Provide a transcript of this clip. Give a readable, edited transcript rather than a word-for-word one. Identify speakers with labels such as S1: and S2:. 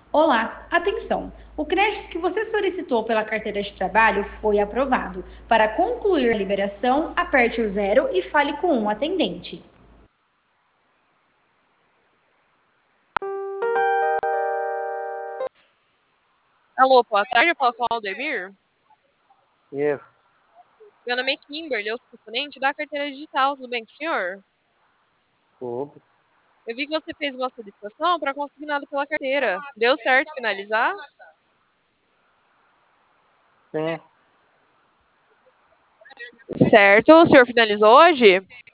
S1: Olá, atenção! O crédito que você solicitou pela carteira de trabalho foi aprovado. Para concluir a liberação, aperte o zero e fale com um atendente.
S2: Alô, boa tarde, eu falo com o Aldemir.
S3: Isso,
S2: Meu nome é Kimberly, eu sou componente da carteira digital, tudo bem com o senhor?
S3: tudo.
S2: Eu vi que você fez uma solicitação para consignado pela carteira. Deu certo finalizar?
S3: Sim,
S2: Certo, o senhor finalizou hoje?